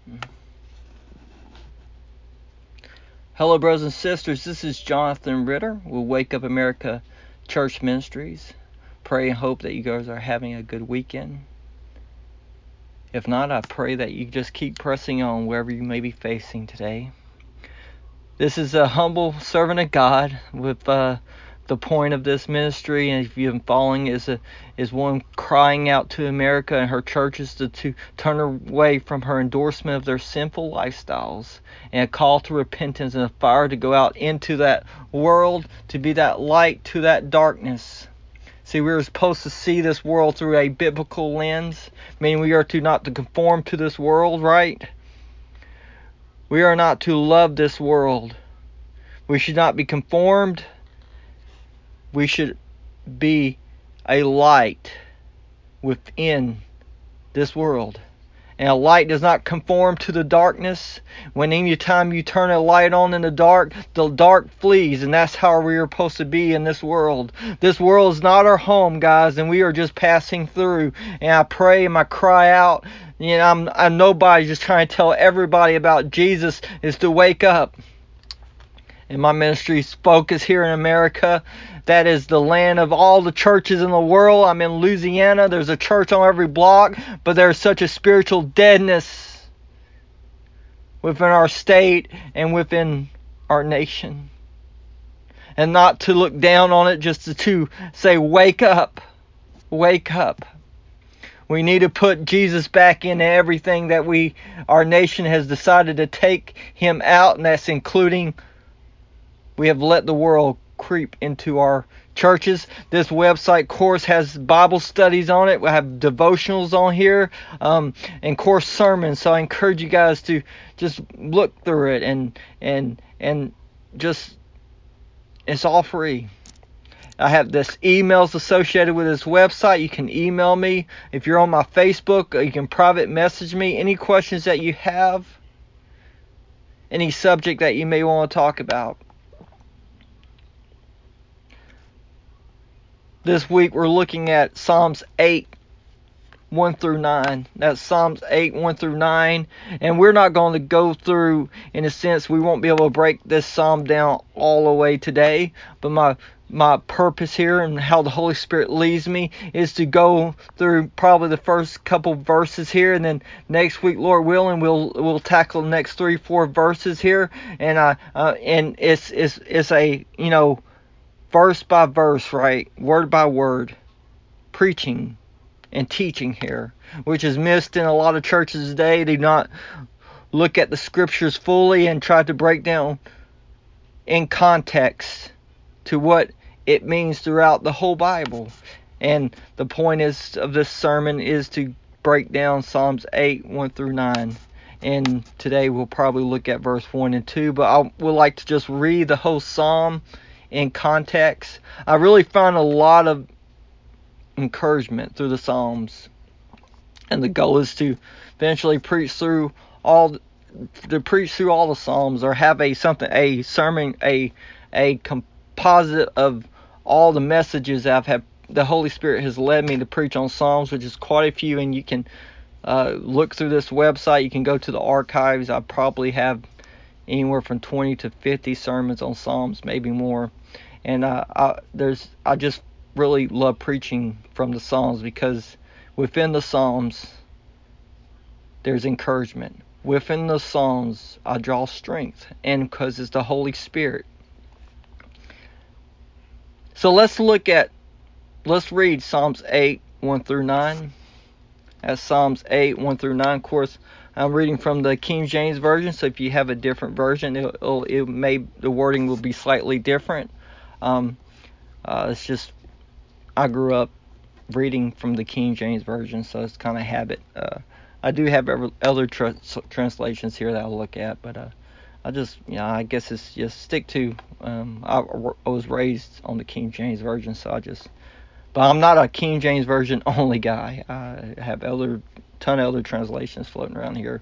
Hello, brothers and sisters. This is Jonathan Ritter with Wake Up America Church Ministries. Pray and hope that you guys are having a good weekend. If not, I pray that you just keep pressing on wherever you may be facing today. This is a humble servant of God with the point of this ministry, and if you've been following, is one crying out to America and her churches to turn away from her endorsement of their sinful lifestyles, and a call to repentance and a fire to go out into that world to be that light to that darkness. See, we are supposed to see this world through a biblical lens, meaning we are not to conform to this world, right? We are not to love this world. We should not be conformed. We should be a light within this world. And a light does not conform to the darkness. When any time you turn a light on in the dark flees. And that's how we are supposed to be in this world. This world is not our home, guys, and we are just passing through. And I pray and I cry out. You know, I'm nobody, just trying to tell everybody about Jesus is to wake up. And my ministry's focus here in America, that is the land of all the churches in the world. I'm in Louisiana. There's a church on every block, but there's such a spiritual deadness within our state and within our nation. And not to look down on it, just to say, wake up. Wake up. We need to put Jesus back into everything that our nation has decided to take him out, and that's including, we have let the world creep into our churches. This website course has Bible studies on it. We have devotionals on here, and course sermons. So I encourage you guys to just look through it and just, it's all free. I have this emails associated with this website. You can email me. If you're on my Facebook, you can private message me. Any questions that you have, any subject that you may want to talk about. This week we're looking at Psalms 8, 1 through 9. That's Psalms 8, 1 through 9. And we're not going to go through, in a sense, we won't be able to break this psalm down all the way today. But my purpose here and how the Holy Spirit leads me is to go through probably the first couple verses here, and then next week, Lord willing, we'll tackle the next 3-4 verses here. And it's a, verse by verse, right? Word by word, preaching and teaching here, which is missed in a lot of churches today. They do not look at the scriptures fully and try to break down in context to what it means throughout the whole Bible. And the point of this sermon is to break down Psalms 8, 1 through 9. And today we'll probably look at verse 1 and 2, but I would like to just read the whole psalm in context. I really find a lot of encouragement through the Psalms, and the goal is to eventually preach through all the Psalms, or have a sermon, a composite of all the messages I've had. The Holy Spirit has led me to preach on Psalms, which is quite a few, and you can look through this website. You can go to the archives. I probably have anywhere from 20 to 50 sermons on Psalms, maybe more. And I just really love preaching from the Psalms, because within the Psalms there's encouragement. Within the Psalms I draw strength, and because it's the Holy Spirit. So let's read Psalms 8, 1 through 9. That's Psalms 8, 1 through 9. Of course, I'm reading from the King James Version, so if you have a different version, the wording will be slightly different. It's just, I grew up reading from the King James Version, so it's kind of habit. I do have other translations here that I'll look at, but I guess it's just stick to. I was raised on the King James Version, but I'm not a King James Version only guy. I have ton of other translations floating around here.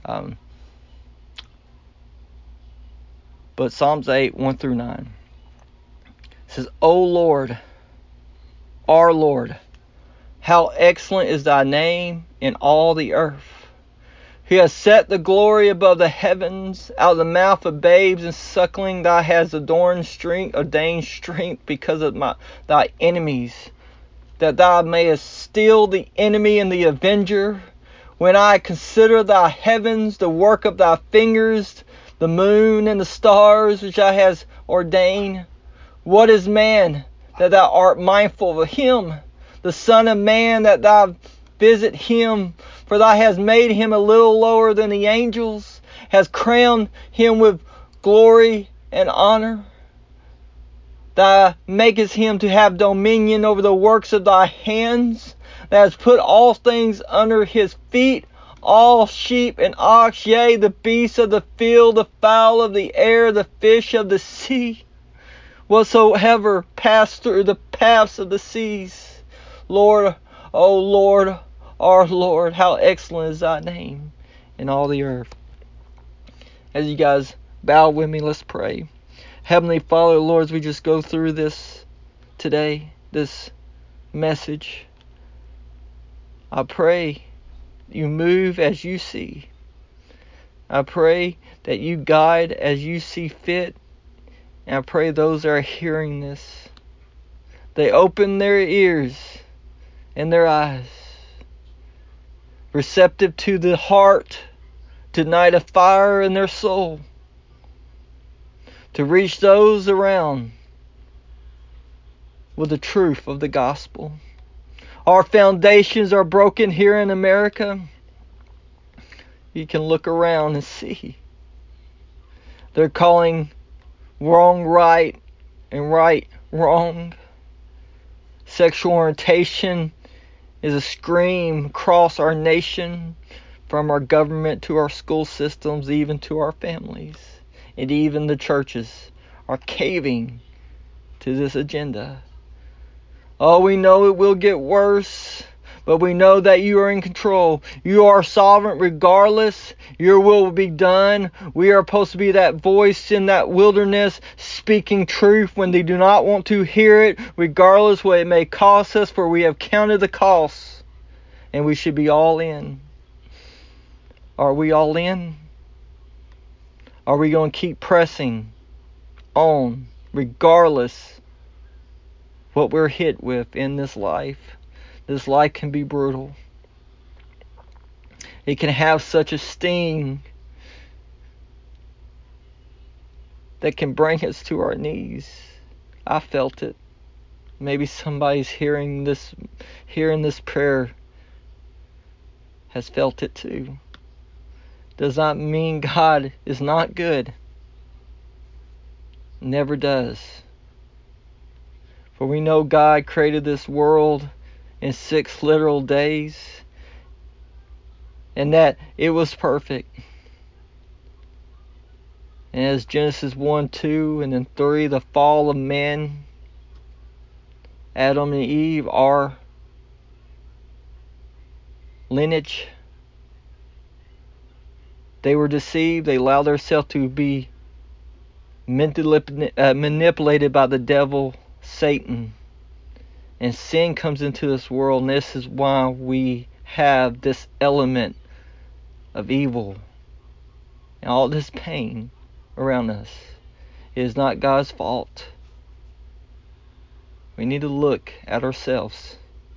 But Psalms 8, 1 through 9 says, O Lord, our Lord, how excellent is thy name in all the earth. He has set the glory above the heavens. Out of the mouth of babes and suckling thou hast ordained strength because of thy enemies, that thou mayest still the enemy and the avenger. When I consider thy heavens, the work of thy fingers, the moon and the stars which thou hast ordained. What is man that thou art mindful of him? The Son of Man that thou visit him? For thou hast made him a little lower than the angels, hast crowned him with glory and honor. Thou makest him to have dominion over the works of thy hands. Thou hast put all things under his feet, all sheep and ox, yea, the beasts of the field, the fowl of the air, the fish of the sea, whatsoever pass through the paths of the seas. Lord, O Lord, our Lord, how excellent is thy name in all the earth. As you guys bow with me, let's pray. Heavenly Father, Lord, as we just go through this today, this message, I pray you move as you see. I pray that you guide as you see fit. And I pray those that are hearing this, they open their ears and their eyes, receptive to the heart, to ignite a fire in their soul, to reach those around with the truth of the gospel. Our foundations are broken here in America. You can look around and see. They're calling wrong right and right wrong. Sexual orientation is a scream across our nation, from our government to our school systems, even to our families. And even the churches are caving to this agenda. Oh, we know it will get worse, but we know that you are in control. You are sovereign regardless. Your will be done. We are supposed to be that voice in that wilderness, speaking truth when they do not want to hear it, regardless what it may cost us, for we have counted the costs, and we should be all in. Are we all in? Are we going to keep pressing on, regardless what we're hit with in this life? This life can be brutal. It can have such a sting that can bring us to our knees. I felt it. Maybe somebody's hearing this prayer has felt it too. Does not mean God is not good. Never does. For we know God created this world in 6 literal days, and that it was perfect. And as Genesis 1, 2, and then 3, the fall of man, Adam and Eve, our lineage, they were deceived. They allowed themselves to be manipulated by the devil, Satan. And sin comes into this world, and this is why we have this element of evil and all this pain around us. It is not God's fault. We need to look at ourselves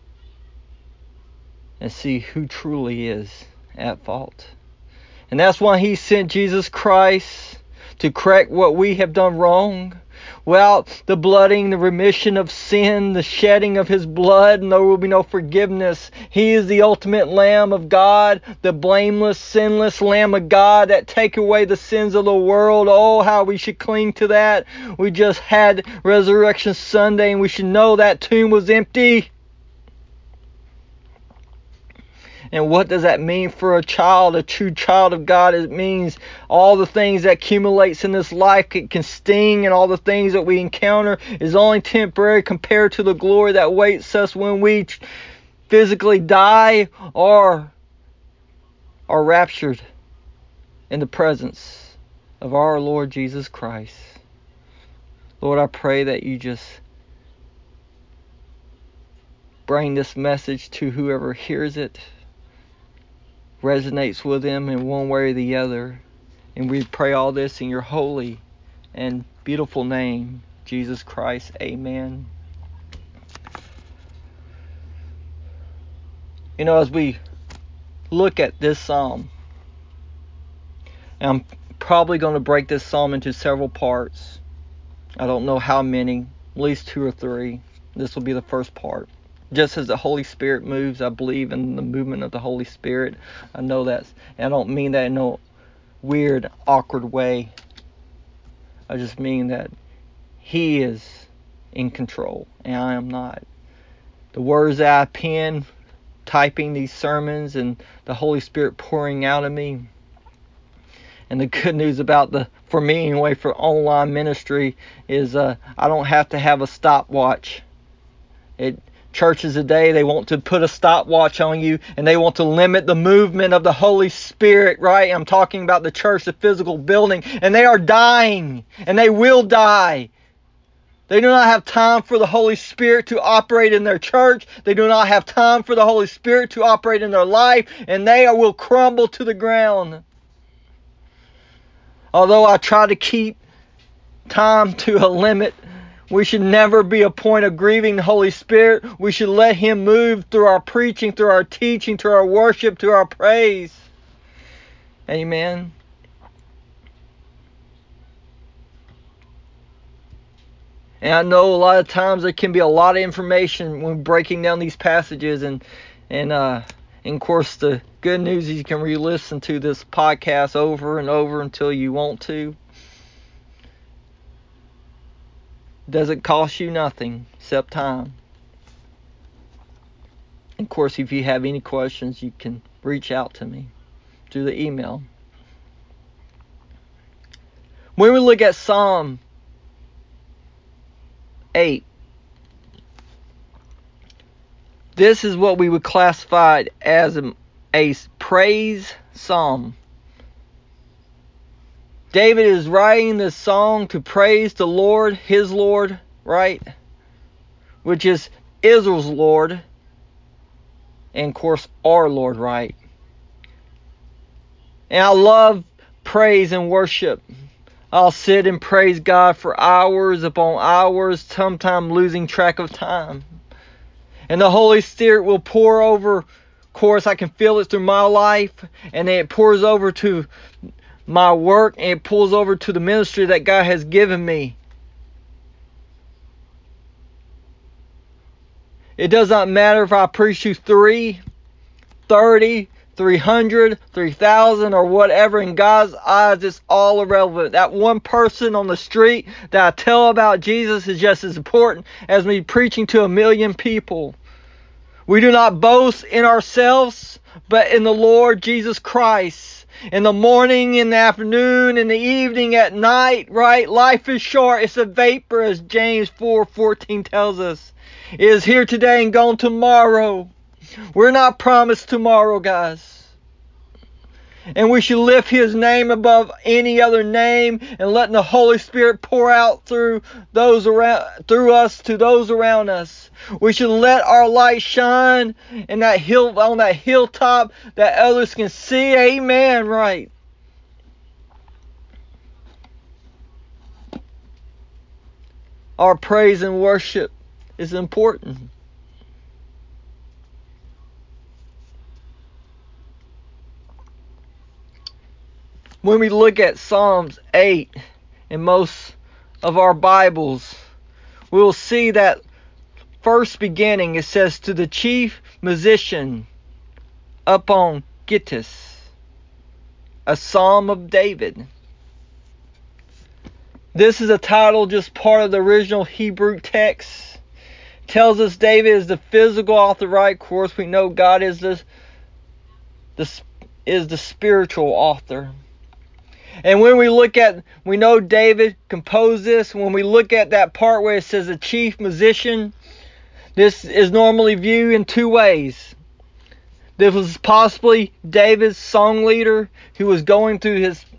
and see who truly is at fault. And that's why He sent Jesus Christ to correct what we have done wrong. Without the blooding, the remission of sin, the shedding of His blood, there will be no forgiveness. He is the ultimate Lamb of God, the blameless, sinless Lamb of God that take away the sins of the world. Oh, how we should cling to that. We just had Resurrection Sunday, and we should know that tomb was empty. And what does that mean for a child, a true child of God? It means all the things that accumulates in this life can sting, and all the things that we encounter is only temporary compared to the glory that awaits us when we physically die or are raptured in the presence of our Lord Jesus Christ. Lord, I pray that you just bring this message to whoever hears it, resonates with them in one way or the other. And we pray all this in your holy and beautiful name, Jesus Christ. Amen. You know, as we look at this psalm, and I'm probably going to break this psalm into several parts. I don't know how many, at least 2 or 3. This will be the first part. Just as the Holy Spirit moves, I believe in the movement of the Holy Spirit. I know that. And I don't mean that in no weird, awkward way. I just mean that He is in control, and I am not. The words that I pen, typing these sermons, and the Holy Spirit pouring out of me. And the good news about for me anyway, for online ministry is I don't have to have a stopwatch. Churches today, they want to put a stopwatch on you, and they want to limit the movement of the Holy Spirit, right? I'm talking about the church, the physical building, and they are dying, and they will die. They do not have time for the Holy Spirit to operate in their church. They do not have time for the Holy Spirit to operate in their life, and they will crumble to the ground. Although I try to keep time to a limit, we should never be a point of grieving the Holy Spirit. We should let Him move through our preaching, through our teaching, through our worship, through our praise. Amen. And I know a lot of times there can be a lot of information when breaking down these passages, and of course the good news is you can re-listen to this podcast over and over until you want to. Doesn't cost you nothing except time. Of course, if you have any questions, you can reach out to me through the email. When we look at Psalm 8, this is what we would classify as a praise psalm. David is writing this song to praise the Lord, his Lord, right? Which is Israel's Lord. And of course, our Lord, right? And I love praise and worship. I'll sit and praise God for hours upon hours, sometimes losing track of time. And the Holy Spirit will pour over. Of course, I can feel it through my life. And then it pours over to my work, and it pulls over to the ministry that God has given me. It does not matter if I preach to 3, 30, 300, 3,000, or whatever. In God's eyes, it's all irrelevant. That one person on the street that I tell about Jesus is just as important as me preaching to 1 million people. We do not boast in ourselves, but in the Lord Jesus Christ. In the morning, in the afternoon, in the evening, at night, right? Life is short. It's a vapor, as James 4:14 tells us. It is here today and gone tomorrow. We're not promised tomorrow, guys. And we should lift His name above any other name, and let the Holy Spirit pour out through us to those around us. We should let our light shine on that hilltop that others can see. Amen. Right. Our praise and worship is important. When we look at Psalms 8 in most of our Bibles, we will see that first beginning, it says, to the chief musician upon Gittith, a psalm of David. This is a title, just part of the original Hebrew text. It tells us David is the physical author, right? Of course, we know God is the spiritual author. And when we know David composed this. When we look at that part where it says a chief musician, this is normally viewed in 2 ways. This was possibly David's song leader who was going to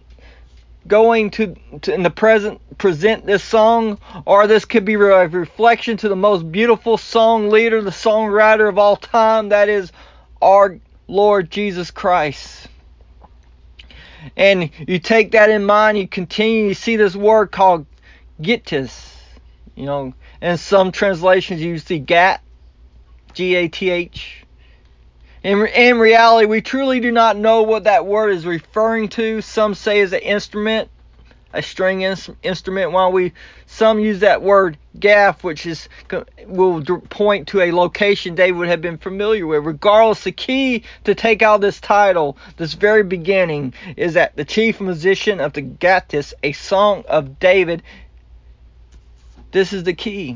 in the present this song, or this could be a reflection to the most beautiful song leader, the songwriter of all time, that is our Lord Jesus Christ. And you take that in mind, you continue, you see this word called Gittis. In some translations you see Gat, G-A-T-H. In reality, we truly do not know what that word is referring to. Some say it's an instrument, a string instrument, while some use that word gaff, which will point to a location David would have been familiar with. Regardless, the key to take out this title, this very beginning, is that the chief musician of the Gittis, a song of David. This is the key.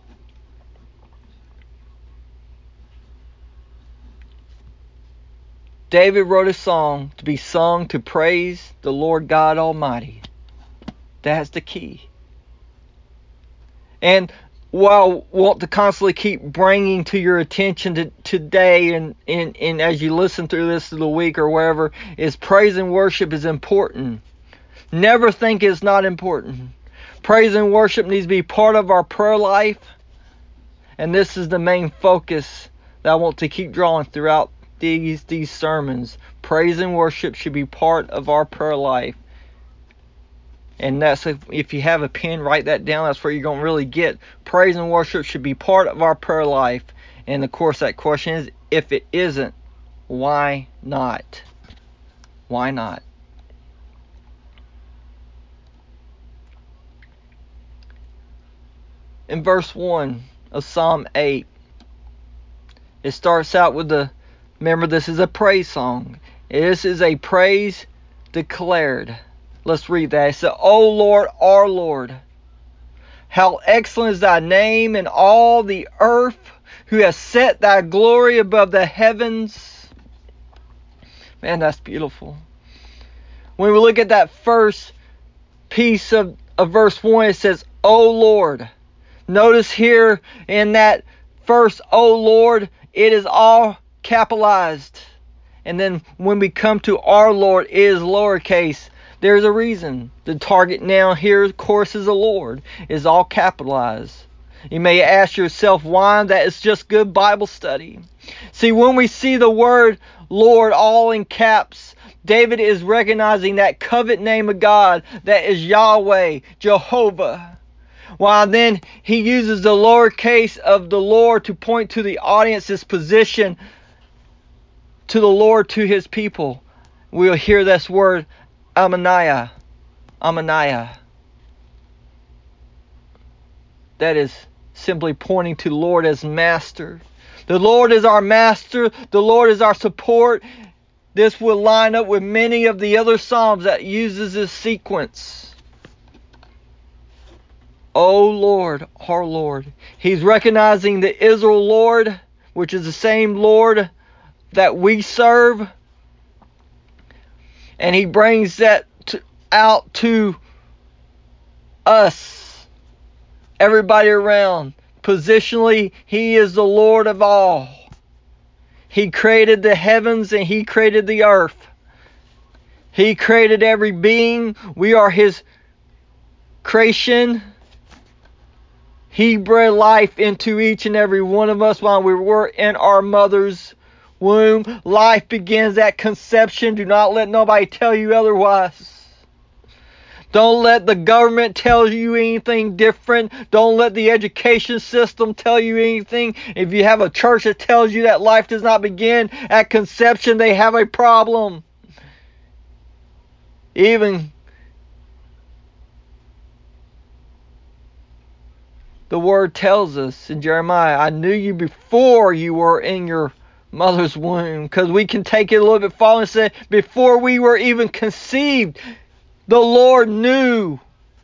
David wrote a song to be sung to praise the Lord God Almighty. That's the key. And what I want to constantly keep bringing to your attention today and as you listen through this through the week or wherever, is praise and worship is important. Never think it's not important. Praise and worship needs to be part of our prayer life. And this is the main focus that I want to keep drawing throughout these sermons. Praise and worship should be part of our prayer life. And that's, if you have a pen, write that down. That's where you're going to really get. Praise and worship should be part of our prayer life. And of course that question is, if it isn't, why not? Why not? In verse 1 of Psalm 8, it starts out with remember, this is a praise song. This is a praise declared. Let's read that. It says, O Lord, our Lord, how excellent is thy name in all the earth, who has set thy glory above the heavens. Man, that's beautiful. When we look at that first piece of verse 1, it says, O Lord. Notice here in that first, O Lord, it is all capitalized. And then when we come to our Lord, it is lowercase. There's a reason. The target now here, of course, is the Lord. Is all capitalized. You may ask yourself why. That is just good Bible study. See, when we see the word Lord all in caps, David is recognizing that covenant name of God that is Yahweh, Jehovah. While then he uses the lowercase of the Lord to point to the audience's position to the Lord, to his people. We'll hear this word Amaniah. Amaniah. That is simply pointing to the Lord as master. The Lord is our master. The Lord is our support. This will line up with many of the other Psalms that uses this sequence. O Lord, our Lord. He's recognizing the Israel Lord, which is the same Lord that we serve. And he brings that out to us, everybody around. Positionally, he is the Lord of all. He created the heavens and he created the earth. He created every being. We are his creation. He bred life into each and every one of us while we were in our mother's womb. Life begins at conception. Do not let nobody tell you otherwise. Don't let the government tell you anything different. Don't let the education system tell you anything. If you have a church that tells you that life does not begin at conception, they have a problem. Even the word tells us in Jeremiah, I knew you before you were in your mother's womb. Because we can take it a little bit farther and say, before we were even conceived, the Lord knew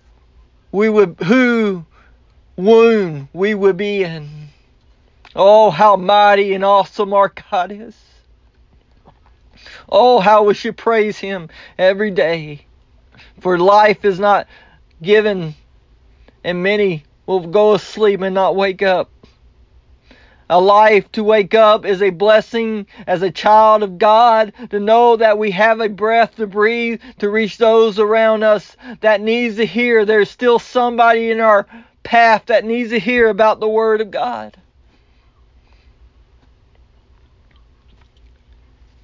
who womb we would be in. Oh, how mighty and awesome our God is. Oh, how we should praise him every day. For life is not given, and many will go to sleep and not wake up. A life to wake up is a blessing as a child of God, to know that we have a breath to breathe, to reach those around us that needs to hear. There's still somebody in our path that needs to hear about the Word of God.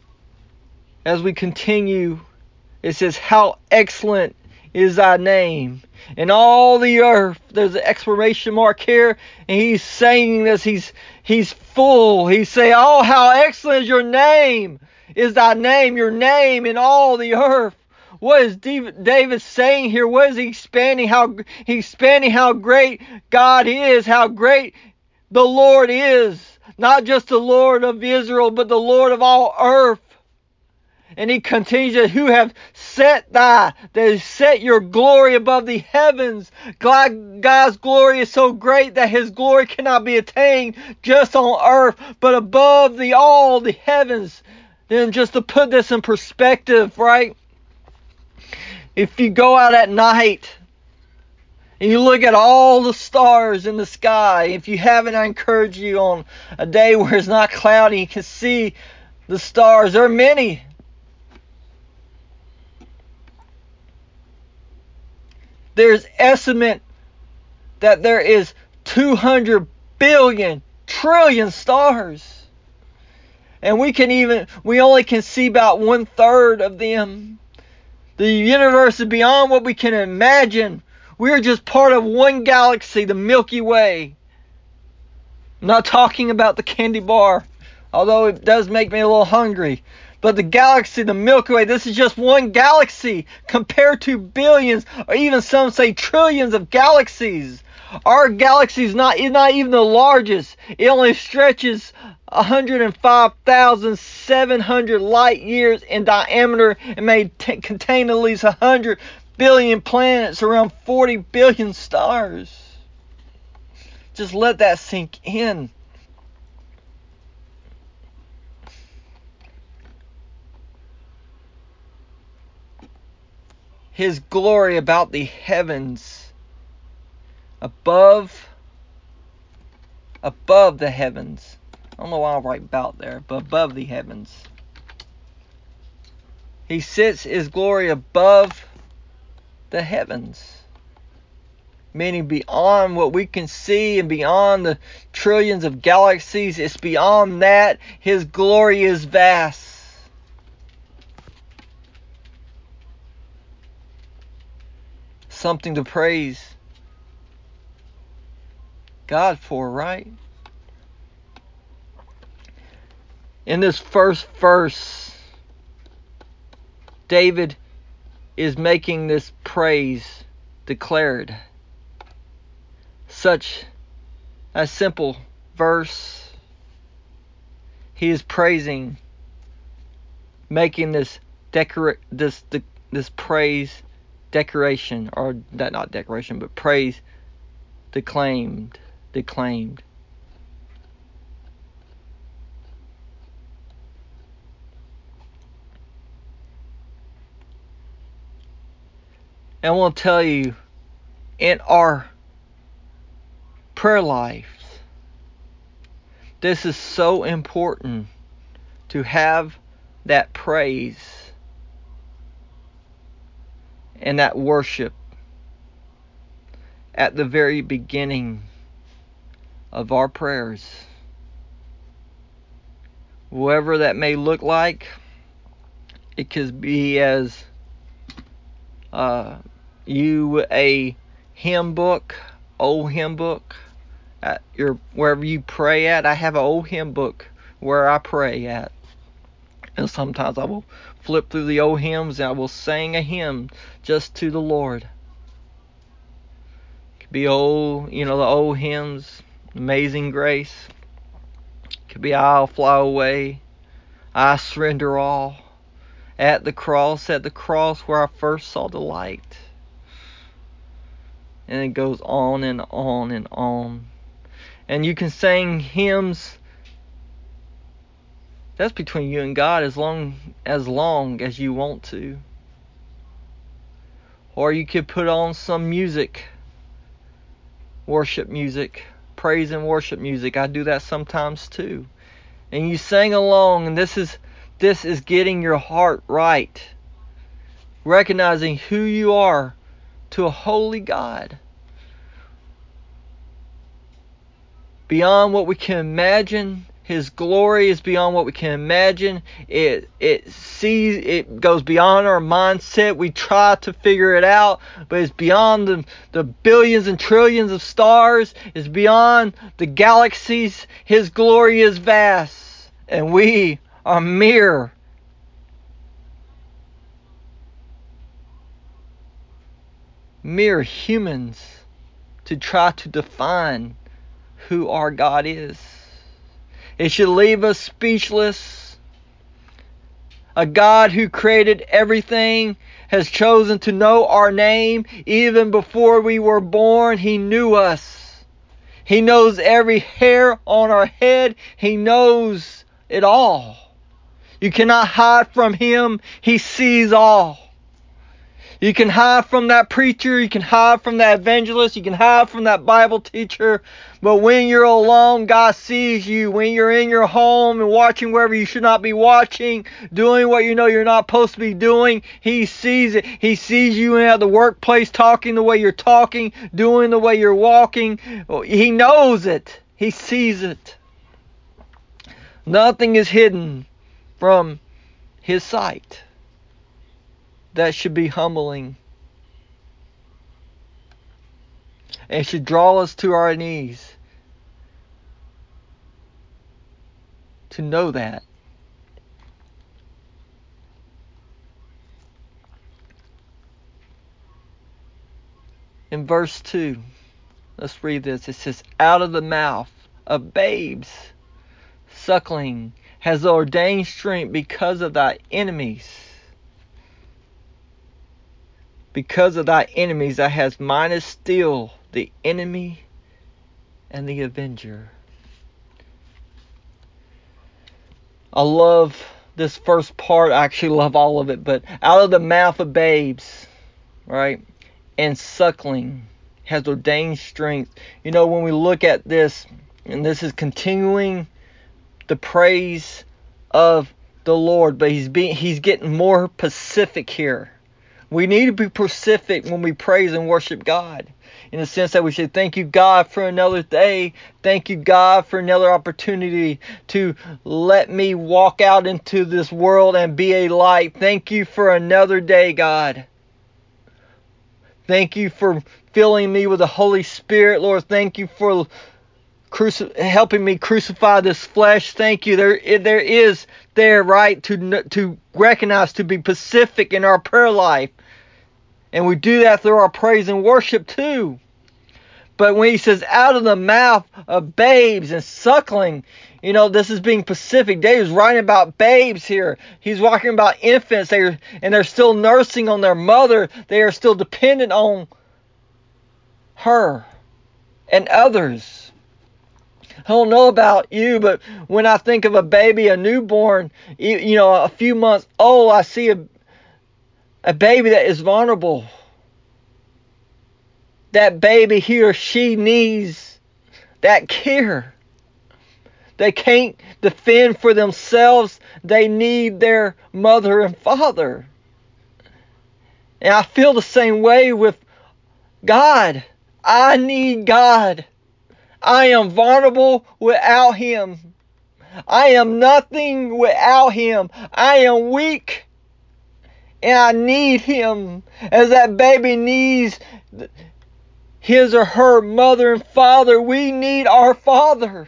as we continue, it says, how excellent is thy name in all the earth. There's an exclamation mark here, and he's saying this. He's full. He's saying, oh, how excellent is your name, is thy name, your name in all the earth. What is David saying here? What is he expanding? He's expanding how great God is, how great the Lord is. Not just the Lord of Israel, but the Lord of all earth. And he continues, who have set your glory above the heavens. God's glory is so great that his glory cannot be attained just on earth, but above all the heavens. Then just to put this in perspective, right? If you go out at night and you look at all the stars in the sky, if you haven't, I encourage you on a day where it's not cloudy, you can see the stars. There are many. There's estimate that there is 200 billion trillion stars. And we only can see about 1/3 of them. The universe is beyond what we can imagine. We're just part of one galaxy, the Milky Way. I'm not talking about the candy bar, although it does make me a little hungry. But the galaxy, the Milky Way, this is just one galaxy compared to billions, or even some say trillions of galaxies. Our galaxy is not even the largest. It only stretches 105,700 light years in diameter and may contain at least 100 billion planets, around 40 billion stars. Just let that sink in. His glory about the heavens, above the heavens. I don't know why I write about there, but above the heavens. He sits his glory above the heavens, meaning beyond what we can see and beyond the trillions of galaxies. It's beyond that. His glory is vast. Something to praise God for, right? In this first verse, David is making this praise declared. Such a simple verse. He is praising, making this praise decoration, or that not decoration, but praise declaimed. And I want to tell you, in our prayer life, this is so important to have that praise and that worship at the very beginning of our prayers. Whatever that may look like, it could be as a hymn book, old hymn book, at wherever you pray at. I have an old hymn book where I pray at, and sometimes I will flip through the old hymns and I will sing a hymn just to the Lord. It could be the old hymns, Amazing Grace. It could be I'll Fly Away, I Surrender All, at the cross where I first saw the light. And it goes on and on and on. And you can sing hymns. That's between you and God as long as you want to. Or you could put on some music. Worship music. Praise and worship music. I do that sometimes too. And you sing along, and this is getting your heart right. Recognizing who you are to a holy God. Beyond what we can imagine, His glory is beyond what we can imagine. It goes beyond our mindset. We try to figure it out, but it's beyond the billions and trillions of stars. It's beyond the galaxies. His glory is vast, and we are mere humans to try to define who our God is. It should leave us speechless. A God who created everything has chosen to know our name. Even before we were born, He knew us. He knows every hair on our head. He knows it all. You cannot hide from Him. He sees all. You can hide from that preacher, you can hide from that evangelist, you can hide from that Bible teacher, but when you're alone, God sees you. When you're in your home and watching wherever you should not be watching, doing what you know you're not supposed to be doing, He sees it. He sees you at the workplace talking the way you're talking, doing the way you're walking. He knows it. He sees it. Nothing is hidden from His sight. That should be humbling. And should draw us to our knees to know that. In verse 2, let's read this. It says, out of the mouth of babes, suckling, has ordained strength because of thy enemies. Because of thy enemies, thou hast minded still the enemy and the avenger. I love this first part. I actually love all of it. But out of the mouth of babes, right, and suckling has ordained strength. You know, when we look at this, and this is continuing the praise of the Lord, but he's getting more specific here. We need to be specific when we praise and worship God. In the sense that we say, thank you, God, for another day. Thank you, God, for another opportunity to let me walk out into this world and be a light. Thank you for another day, God. Thank you for filling me with the Holy Spirit, Lord. Thank you for helping me crucify this flesh. Thank you. There is right to recognize, to be specific in our prayer life. And we do that through our praise and worship too. But when he says out of the mouth of babes and suckling, you know, this is being specific. David's writing about babes here. He's talking about infants. They're still nursing on their mother. They are still dependent on her and others. I don't know about you, but when I think of a baby, a newborn, you know, a few months old, I see a baby that is vulnerable. That baby, he or she needs that care. They can't defend for themselves. They need their mother and father. And I feel the same way with God. I need God. I am vulnerable without Him. I am nothing without Him. I am weak. And I need Him. As that baby needs his or her mother and father, we need our Father.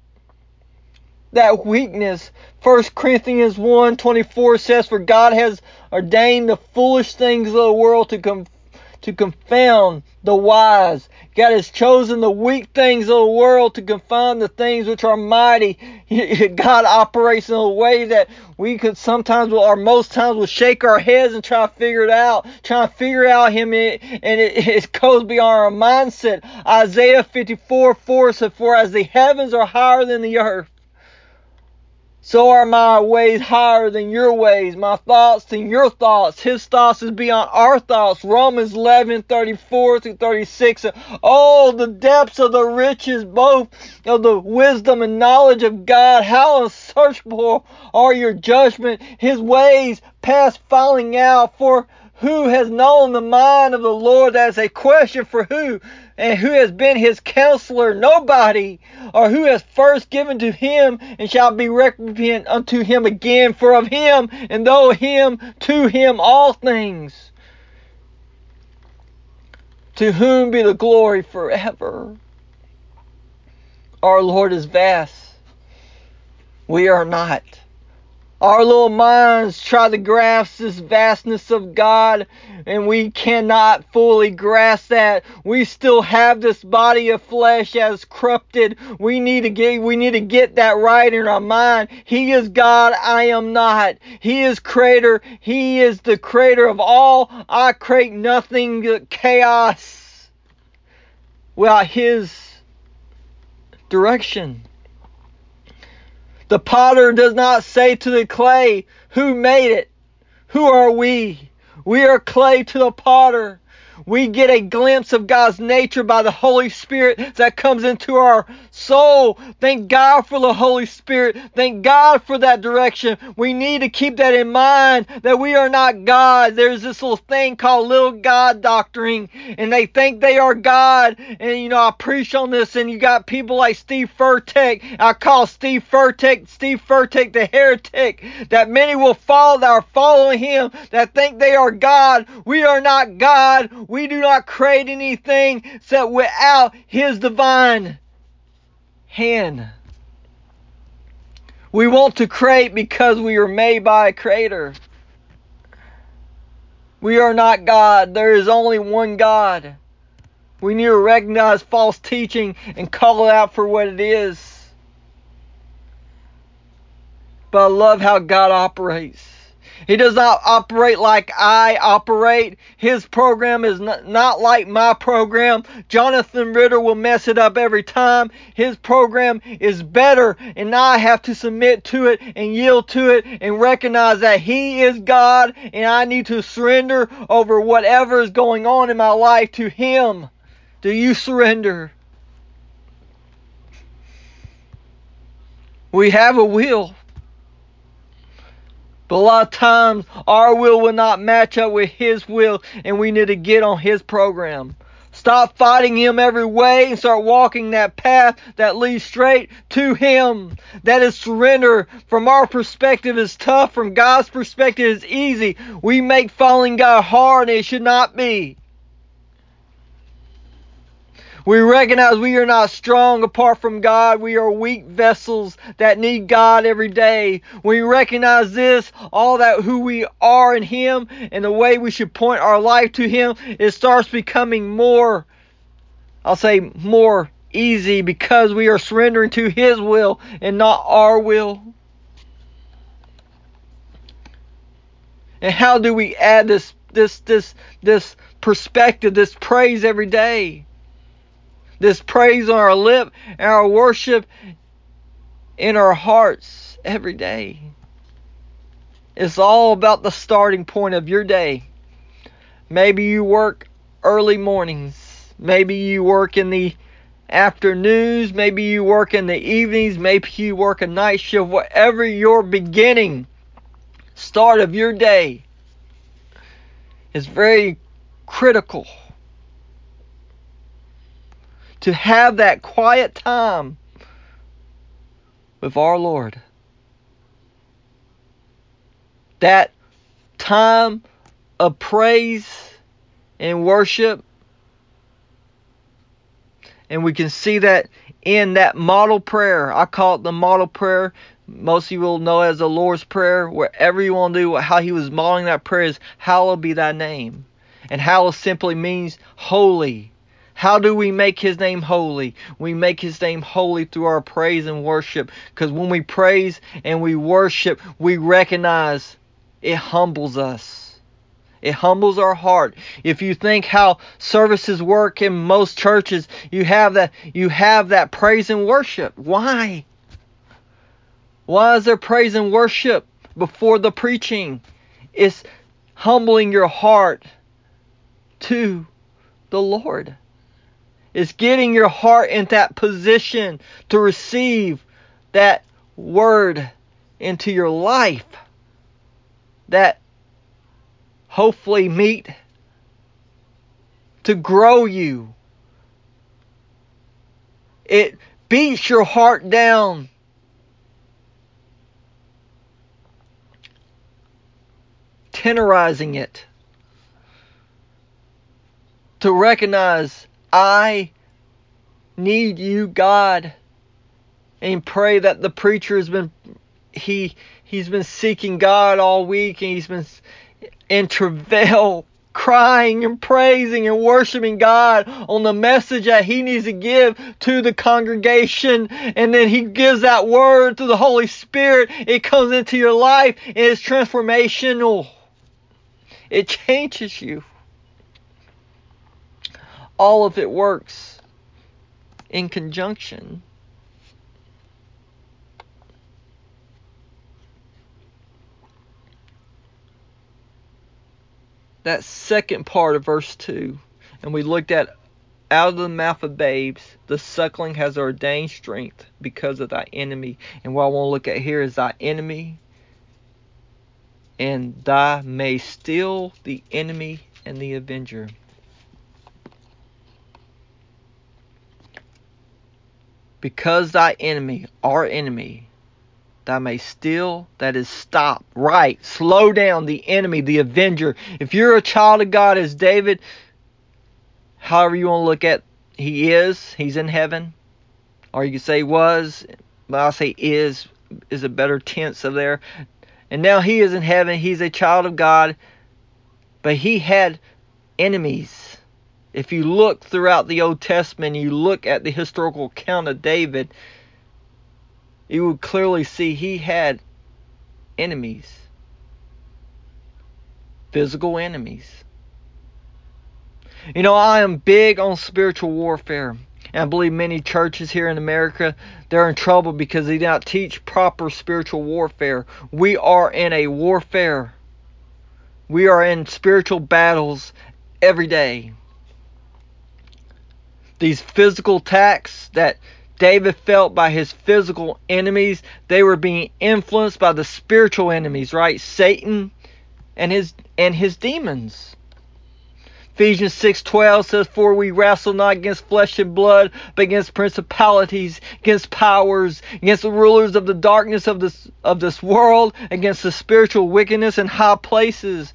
That weakness. 1 Corinthians 1:24 says, for God has ordained the foolish things of the world to confound the wise. God has chosen the weak things of the world to confound the things which are mighty. God operates in a way that we could sometimes, or most times, will shake our heads and try to figure it out. Try to figure out Him, and it goes beyond our mindset. Isaiah 54:4 says, for as the heavens are higher than the earth, so are my ways higher than your ways, my thoughts than your thoughts. His thoughts is beyond our thoughts. Romans 11:34-36. Oh, the depths of the riches, both of the wisdom and knowledge of God. How unsearchable are your judgment. His ways past finding out. For Who has known the mind of the Lord? That is a question for who? And who has been his counselor? Nobody. Or who has first given to him and shall be recompense unto him again? For of him and though him, to him all things. To whom be the glory forever. Our Lord is vast. We are not. Our little minds try to grasp this vastness of God, and we cannot fully grasp that. We still have this body of flesh as corrupted. We need to get that right in our mind. He is God, I am not. He is creator. He is the creator of all. I create nothing but chaos without his direction. The potter does not say to the clay, who made it? Who are we? We are clay to the potter. We get a glimpse of God's nature by the Holy Spirit that comes into our soul. Thank God for the Holy Spirit. Thank God for that direction. We need to keep that in mind, that we are not God. There's this little thing called little God doctrine, and they think they are God. And I preach on this, and you got people like Steve Furtick. I call Steve Furtick the heretic, that many will follow that are following him, that think they are God. We are not God. We do not create anything except without his divine hand. We want to create because we are made by a creator. We are not God. There is only one God. We need to recognize false teaching and call it out for what it is. But I love how God operates. He does not operate like I operate. His program is not like my program. Jonathan Ritter will mess it up every time. His program is better, and I have to submit to it and yield to it and recognize that he is God, and I need to surrender over whatever is going on in my life to him. Do you surrender? We have a will. But a lot of times, our will not match up with his will, and we need to get on his program. Stop fighting him every way and start walking that path that leads straight to him. That is surrender. From our perspective, is tough. From God's perspective, it's easy. We make following God hard, and it should not be. We recognize we are not strong apart from God. We are weak vessels that need God every day. We recognize this, all that who we are in him and the way we should point our life to him, it starts becoming more easy because we are surrendering to his will and not our will. And how do we add this perspective, this praise every day? This praise on our lip and our worship in our hearts every day. It's all about the starting point of your day. Maybe you work early mornings. Maybe you work in the afternoons. Maybe you work in the evenings. Maybe you work a night shift. Whatever your beginning, start of your day is very critical. To have that quiet time with our Lord. That time of praise and worship. And we can see that in that model prayer. I call it the model prayer. Most of you will know as the Lord's Prayer. Wherever you want to do, how he was modeling that prayer is, hallowed be thy name. And hallowed simply means holy. How do we make his name holy? We make his name holy through our praise and worship. Because when we praise and we worship, we recognize it humbles us. It humbles our heart. If you think how services work in most churches, you have that praise and worship. Why? Why is there praise and worship before the preaching? It's humbling your heart to the Lord. It's getting your heart in that position to receive that word into your life. That hopefully meet to grow you. It beats your heart down. Tenderizing it. To recognize, I need you, God. And pray that the preacher has been, he's been seeking God all week, and he's been in travail, crying and praising and worshiping God on the message that he needs to give to the congregation. And then he gives that word through the Holy Spirit. It comes into your life and it's transformational. It changes you. All of it works in conjunction. That second part of verse 2, and we looked at, out of the mouth of babes, the suckling has ordained strength because of thy enemy. And what I want to look at here is thy enemy, and thy may still the enemy and the avenger. Because thy enemy, our enemy, thou may still, that is stop, right, slow down the enemy, the avenger. If you're a child of God as David, however you want to look at, he's in heaven. Or you can say was, but I'll say is a better tense of there. And now he is in heaven, he's a child of God, but he had enemies. If you look throughout the Old Testament, you look at the historical account of David, you would clearly see he had enemies. Physical enemies. You know, I am big on spiritual warfare. And I believe many churches here in America, they're in trouble because they do not teach proper spiritual warfare. We are in a warfare. We are in spiritual battles every day. These physical attacks that David felt by his physical enemies, they were being influenced by the spiritual enemies, right? Satan and his demons. Ephesians 6:12 says, for we wrestle not against flesh and blood, but against principalities, against powers, against the rulers of the darkness of this world, against the spiritual wickedness in high places.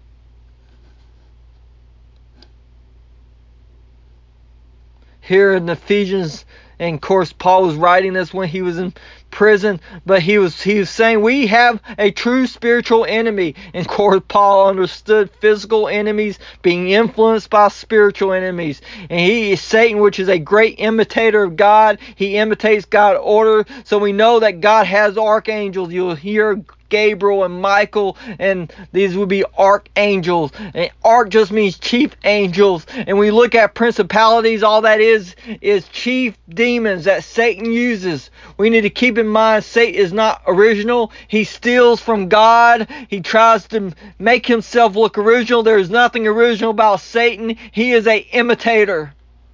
Here in Ephesians, and of course Paul was writing this when he was in prison, but he was saying we have a true spiritual enemy. And of course Paul understood physical enemies being influenced by spiritual enemies. And he is Satan, which is a great imitator of God. He imitates God's order. So we know that God has archangels. You'll hear Gabriel and Michael, and these would be archangels. And arch just means chief angels. And we look at principalities, all that is chief demons that Satan uses. We need to keep in mind Satan is not original. He steals from God. He tries to make himself look original. There is nothing original about Satan. He is an imitator.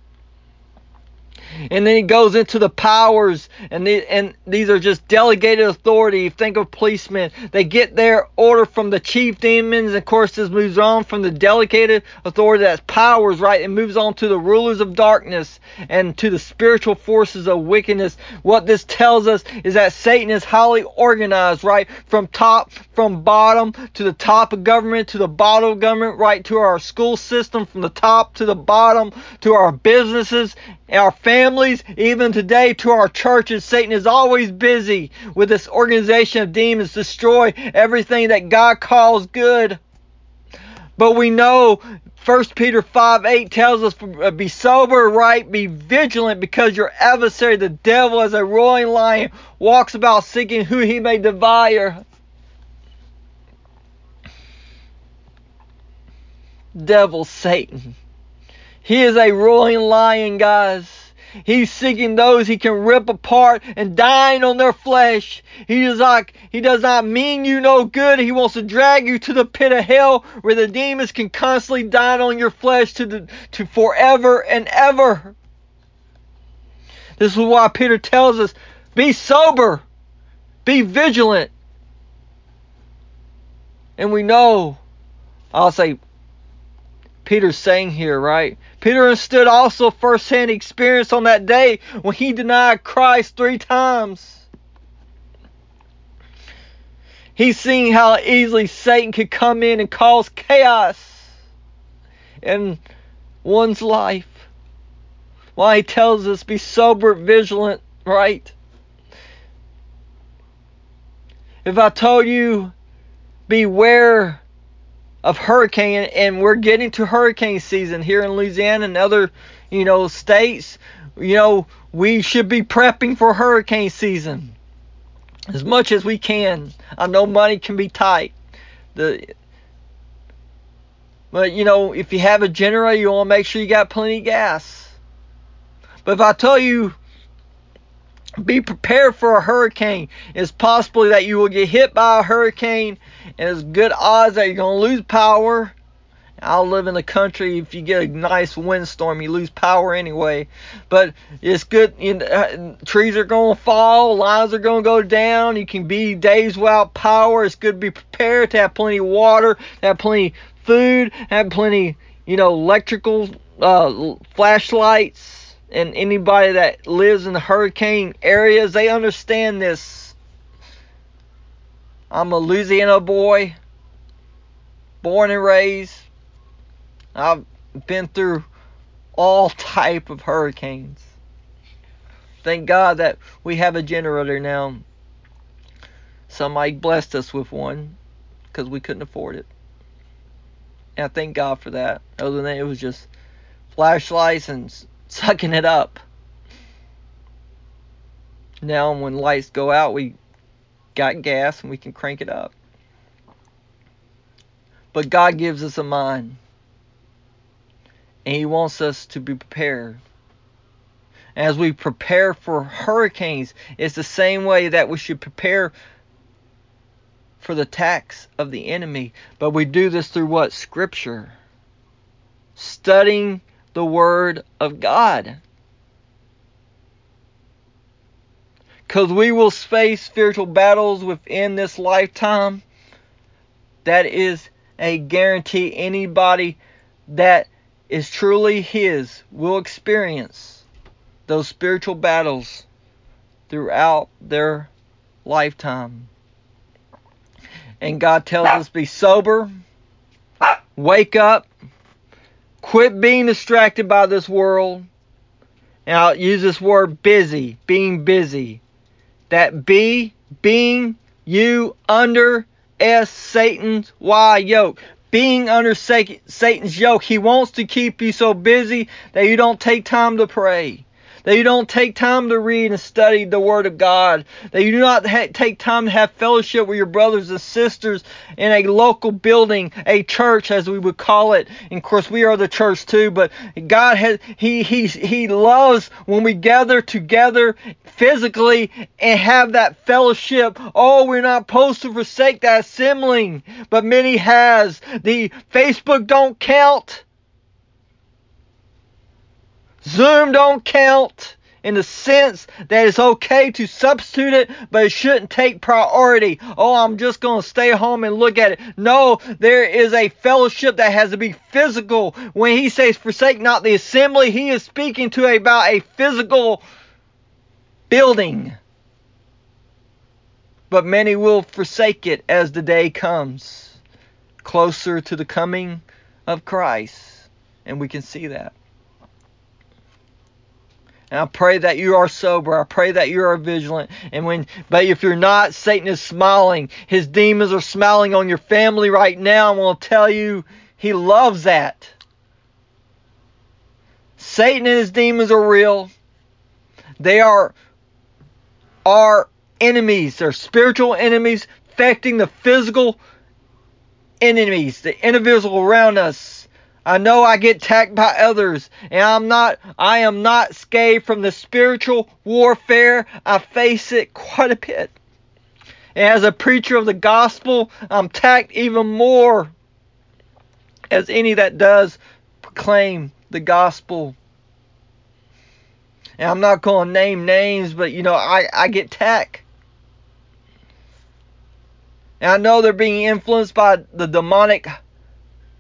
And then he goes into the powers, and these are just delegated authority. Think of policemen. They get their order from the chief demons. And of course, this moves on from the delegated authority, that's powers, right? It moves on to the rulers of darkness and to the spiritual forces of wickedness. What this tells us is that Satan is highly organized, right? From bottom to the top of government, to the bottom of government, right? To our school system, from the top to the bottom, to our businesses, our families, even today to our churches. Satan is always busy with this organization of demons, destroy everything that God calls good. But we know 1 Peter 5:8 tells us, be sober, right? Be vigilant, because your adversary, the devil, as a roaring lion, walks about seeking who he may devour. Devil, Satan. He is a roaring lion, guys. He's seeking those he can rip apart and dine on their flesh. He does not mean you no good. He wants to drag you to the pit of hell, where the demons can constantly dine on your flesh to forever and ever. This is why Peter tells us, be sober, be vigilant. And we know I'll say Peter's saying here, right? Peter understood also firsthand experience on that day when he denied Christ 3 times. He's seen how easily Satan could come in and cause chaos in one's life. Why he tells us be sober, vigilant, right? If I told you beware of hurricane, and we're getting to hurricane season here in Louisiana and other, states, we should be prepping for hurricane season as much as we can. I know money can be tight. But if you have a generator, you want to make sure you got plenty of gas. But if I tell you be prepared for a hurricane, it's possible that you will get hit by a hurricane, and there's good odds that you're going to lose power. I'll live in the country. If you get a nice windstorm, you lose power anyway. But it's good. Trees are going to fall. Lines are going to go down. You can be days without power. It's good to be prepared, to have plenty of water, to have plenty of food, have plenty, electrical flashlights. And anybody that lives in the hurricane areas, they understand this. I'm a Louisiana boy, born and raised. I've been through all type of hurricanes. Thank God that we have a generator now. Somebody blessed us with one because we couldn't afford it. And I thank God for that. Other than that, it was just flashlights and sucking it up. Now when lights go out, we got gas and we can crank it up. But God gives us a mind, and He wants us to be prepared. As we prepare for hurricanes, it's the same way that we should prepare for the attacks of the enemy. But we do this through what? Scripture. Studying the Word of God. Because we will face spiritual battles within this lifetime. That is a guarantee. Anybody that is truly His will experience those spiritual battles throughout their lifetime. And God tells us, be sober, wake up, quit being distracted by this world. And I'll use this word busy, being busy. That being you under Satan's yoke. Being under Satan's yoke. He wants to keep you so busy that you don't take time to pray. That you don't take time to read and study the Word of God. That you do not take time to have fellowship with your brothers and sisters in a local building, a church as we would call it. And of course we are the church too, but God has He loves when we gather together physically and have that fellowship. Oh, we're not supposed to forsake that assembling, but many has. The Facebook don't count. Zoom don't count in the sense that it's okay to substitute it, but it shouldn't take priority. Oh, I'm just going to stay home and look at it. No, there is a fellowship that has to be physical. When He says forsake not the assembly, He is speaking about a physical building. But many will forsake it as the day comes closer to the coming of Christ. And we can see that. And I pray that you are sober. I pray that you are vigilant. But if you're not, Satan is smiling. His demons are smiling on your family right now. I'm going to tell you, he loves that. Satan and his demons are real. They are our enemies. They're spiritual enemies affecting the physical enemies, the individual around us. I know I get attacked by others, and I am not scathed from the spiritual warfare. I face it quite a bit. And as a preacher of the gospel, I'm attacked even more as any that does proclaim the gospel. And I'm not going to name names, but I get attacked. And I know they're being influenced by the demonic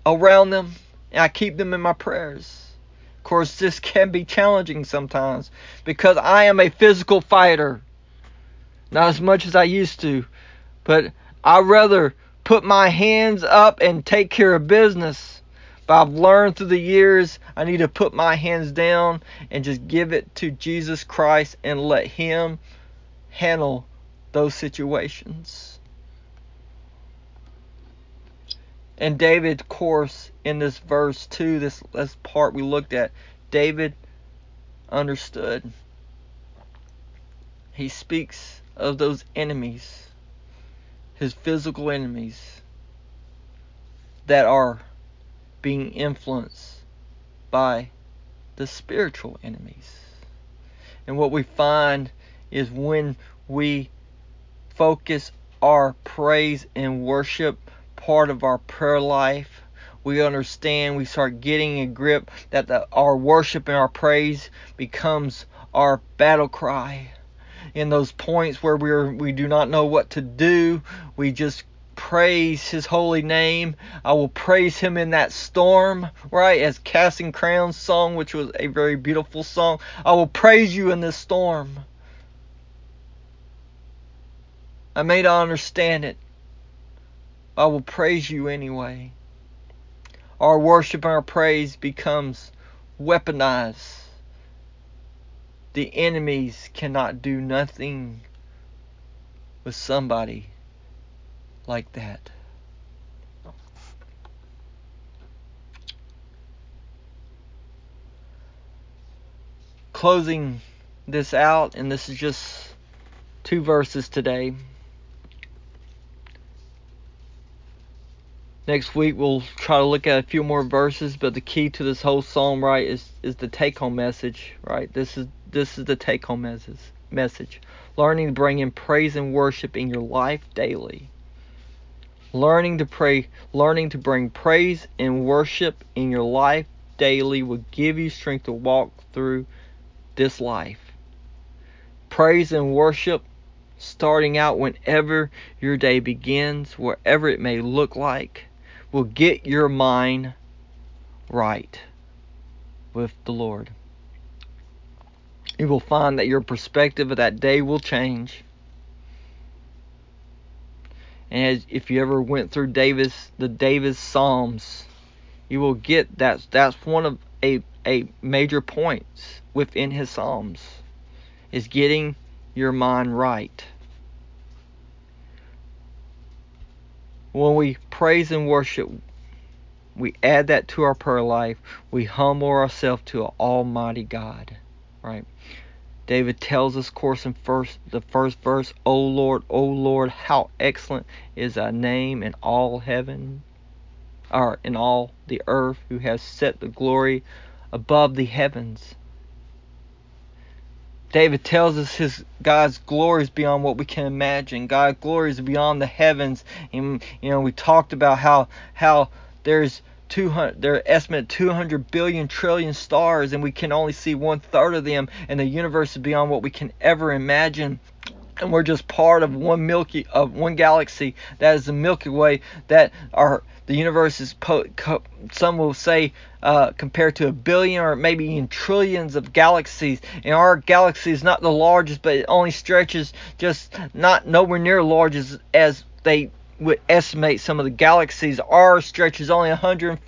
around them, and I keep them in my prayers. Of course, this can be challenging sometimes because I am a physical fighter. Not as much as I used to, but I'd rather put my hands up and take care of business. But I've learned through the years I need to put my hands down and just give it to Jesus Christ and let Him handle those situations. And David, of course, in this verse 2, this part we looked at, David understood. He speaks of those enemies, his physical enemies, that are being influenced by the spiritual enemies. And what we find is when we focus our praise and worship part of our prayer life, we understand, we start getting a grip that our worship and our praise becomes our battle cry. In those points where we do not know what to do, we just praise His holy name. I will praise Him in that storm, right? As Casting Crowns song, which was a very beautiful song. I will praise You in this storm. I may not understand it. I will praise You anyway. Our worship and our praise becomes weaponized. The enemies cannot do nothing with somebody like that. Closing this out, and this is just 2 verses today. Next week we'll try to look at a few more verses, but the key to this whole psalm, right, is the take-home message, right? This is the take-home message. Learning to bring in praise and worship in your life daily. Learning to bring praise and worship in your life daily will give you strength to walk through this life. Praise and worship starting out whenever your day begins, wherever it may look like, will get your mind right with the Lord. You will find that your perspective of that day will change. And if you ever went through the David's Psalms, you will get that's one of a major points within his Psalms, is getting your mind right. When we praise and worship, we add that to our prayer life. We humble ourselves to an almighty God, right? David tells us, of course, in the first verse, O Lord, how excellent is thy name in all heaven, or in all the earth, who has set the glory above the heavens. David tells us God's glory is beyond what we can imagine. God's glory is beyond the heavens. And we talked about how there's they're estimated 200 billion trillion stars, and we can only see 1/3 of them, and the universe is beyond what we can ever imagine. And we're just part of one galaxy, that is the Milky Way, that the universe is, some will say, compared to a billion or maybe in trillions of galaxies. And our galaxy is not the largest, but it only stretches just nowhere near large as they would estimate some of the galaxies. Our stretch is only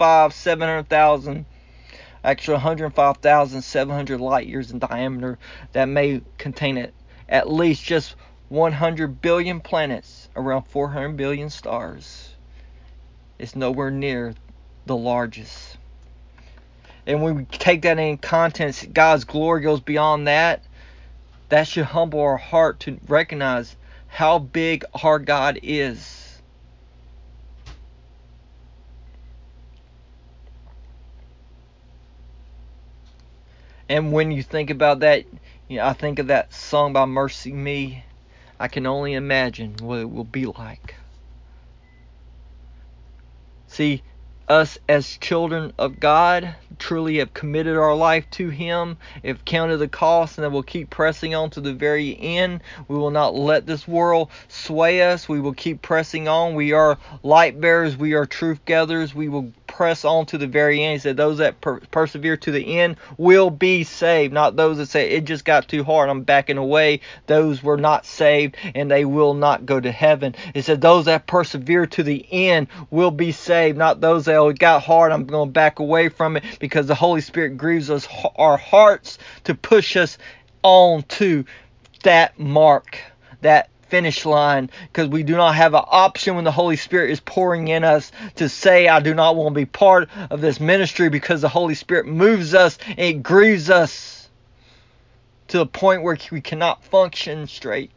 105,700 light years in diameter. That may contain at least just 100 billion planets, around 400 billion stars. It's nowhere near the largest. And when we take that in context, God's glory goes beyond that. That should humble our heart to recognize how big our God is. And when you think about that, I think of that song by Mercy Me. I can only imagine what it will be like. See, us as children of God truly have committed our life to Him, have counted the cost, and that we'll keep pressing on to the very end. We will not let this world sway us. We will keep pressing on. We are light bearers. We are truth gatherers. We will press on to the very end. He said those that persevere to the end will be saved. Not those that say it just got too hard, I'm backing away. Those were not saved and they will not go to heaven. It said those that persevere to the end will be saved. Not those that, oh, it got hard, I'm going to back away from it, because the Holy Spirit grieves us, our hearts, to push us on to that mark, that finish line, because we do not have an option when the Holy Spirit is pouring in us to say, I do not want to be part of this ministry, because the Holy Spirit moves us and it grieves us to the point where we cannot function straight.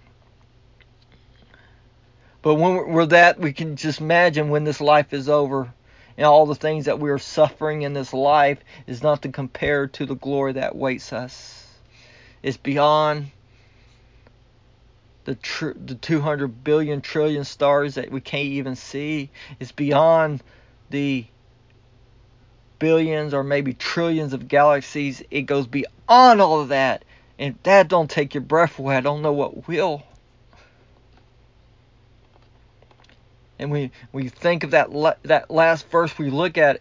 But when we're that, we can just imagine when this life is over and all the things that we are suffering in this life is nothing compared to the glory that awaits us. It's beyond the 200 billion trillion stars that we can't even see. It's beyond the billions or maybe trillions of galaxies. It goes beyond all of that. And if that don't take your breath away, I don't know what will. And we think of that last verse we look at,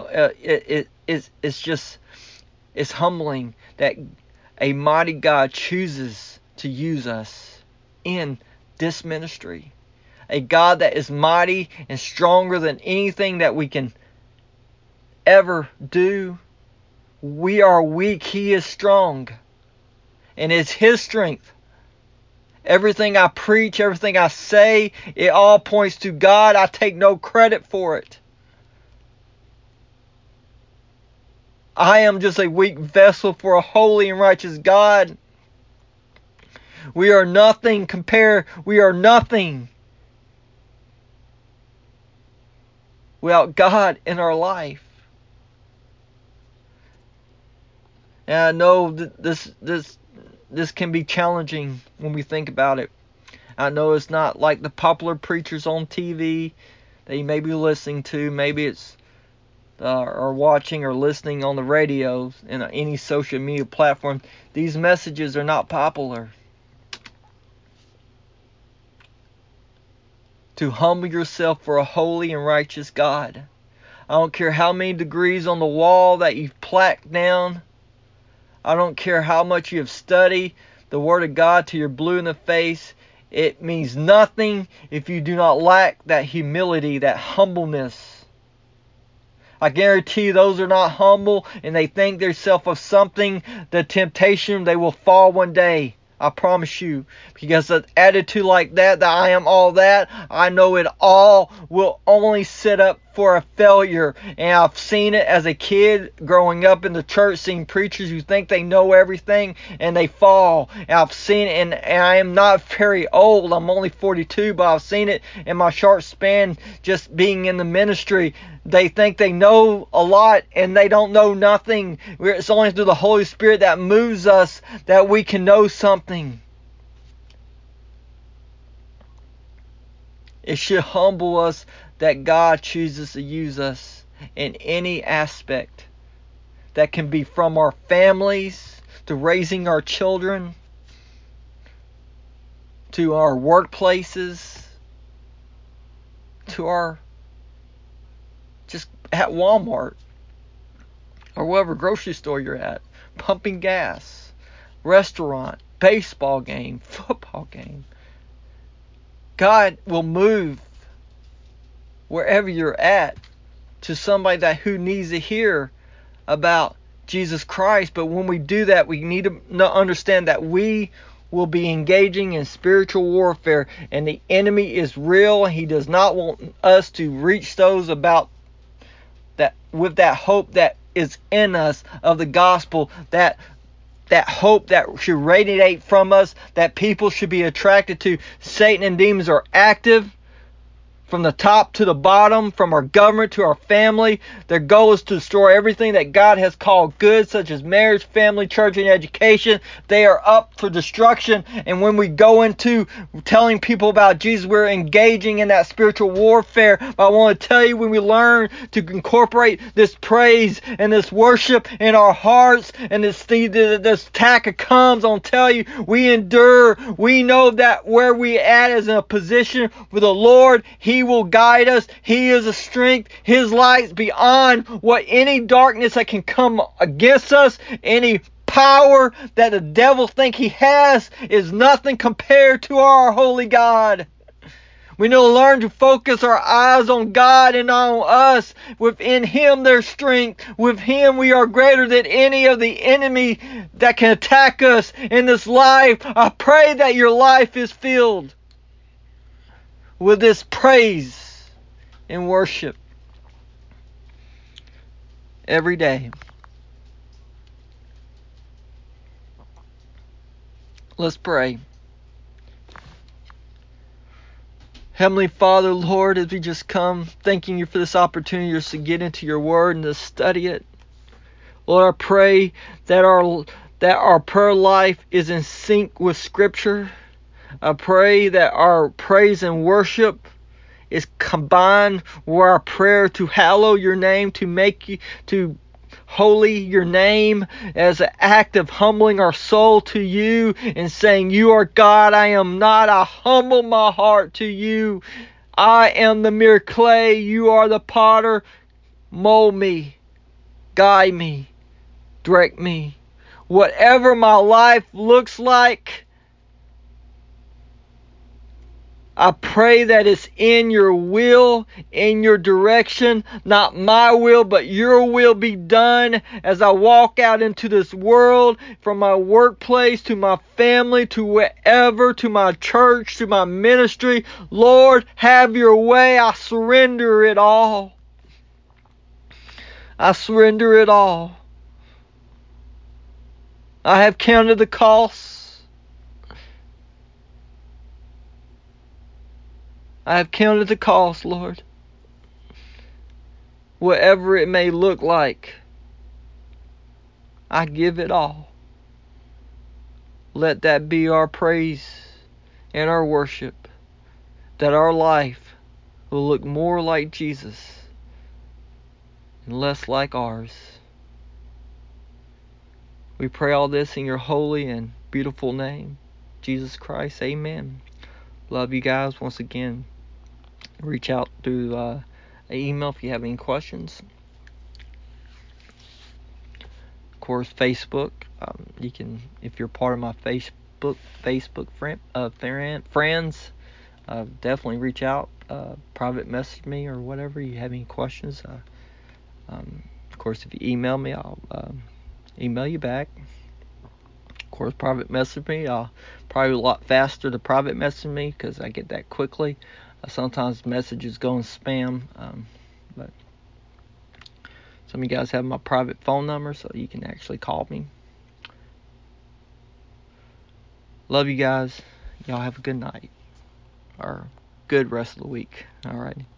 it's humbling that a mighty God chooses to use us in this ministry. A God that is mighty and stronger than anything that we can ever do. We are weak. He is strong. And it's His strength. Everything I preach, everything I say, it all points to God. I take no credit for it. I am just a weak vessel for a holy and righteous God. We are nothing we are nothing without God in our life. And I know that this can be challenging when we think about it. I know it's not like the popular preachers on TV that you may be listening to. Maybe it's or watching or listening on the radio and any social media platform. These messages are not popular. To humble yourself for a holy and righteous God. I don't care how many degrees on the wall that you've plaqued down. I don't care how much you have studied the Word of God till you're blue in the face. It means nothing if you do not lack that humility, that humbleness. I guarantee those are not humble and they think they're self of something, the temptation, they will fall one day. I promise you. Because an attitude like that I am all that, I know it all, will only set up for a failure. And I've seen it as a kid growing up in the church, seeing preachers who think they know everything and they fall. And I've seen it, and I am not very old. I'm only 42, but I've seen it in my short span just being in the ministry. They think they know a lot and they don't know nothing. It's only through the Holy Spirit that moves us that we can know something. It should humble us that God chooses to use us in any aspect. That can be from our families, to raising our children, to our workplaces, to our just at Walmart or whatever grocery store you're at, pumping gas, restaurant, baseball game, football game. God will move wherever you're at to somebody who needs to hear about Jesus Christ. But when we do that, we need to understand that we will be engaging in spiritual warfare, and the enemy is real. He does not want us to reach those about that with that hope that is in us of the gospel, that hope that should radiate from us, that people should be attracted to. Satan and demons are active from the top to the bottom, from our government to our family. Their goal is to destroy everything that God has called good, such as marriage, family, church, and education. They are up for destruction. And when we go into telling people about Jesus, we're engaging in that spiritual warfare. But I want to tell you, when we learn to incorporate this praise and this worship in our hearts, and this attack comes, I'll tell you, we endure. We know that where we at is in a position with the Lord. He He will guide us. He is a strength. His light's beyond what any darkness that can come against us, any power that the devil think he has is nothing compared to our holy God. We need to learn to focus our eyes on God and on us. Within Him there's strength. With Him we are greater than any of the enemy that can attack us in this life. I pray that your life is filled with this praise and worship every day. Let's pray. Heavenly Father, Lord, as we just come, thanking you for this opportunity just to get into your word and to study it. Lord, I pray that our prayer life is in sync with Scripture. I pray that our praise and worship is combined with our prayer to hallow your name, to make you, to holy your name as an act of humbling our soul to you and saying, you are God, I am not. I humble my heart to you. I am the mere clay. You are the potter. Mold me. Guide me. Direct me. Whatever my life looks like, I pray that it's in your will, in your direction, not my will, but your will be done as I walk out into this world, from my workplace to my family to wherever, to my church, to my ministry. Lord, have your way. I surrender it all. I surrender it all. I have counted the costs. I have counted the cost, Lord. Whatever it may look like, I give it all. Let that be our praise and our worship, that our life will look more like Jesus and less like ours. We pray all this in your holy and beautiful name, Jesus Christ. Amen. Love you guys. Once again, reach out through an email if you have any questions. Of course, Facebook. You can, if you're part of my Facebook friends, definitely reach out, private message me or whatever. You have any questions? Of course, if you email me, I'll email you back. Of course, private message me. I'll probably a lot faster to private message me because I get that quickly. Sometimes messages go in spam, but some of you guys have my private phone number, so you can actually call me. Love you guys. Y'all have a good night or good rest of the week. All right.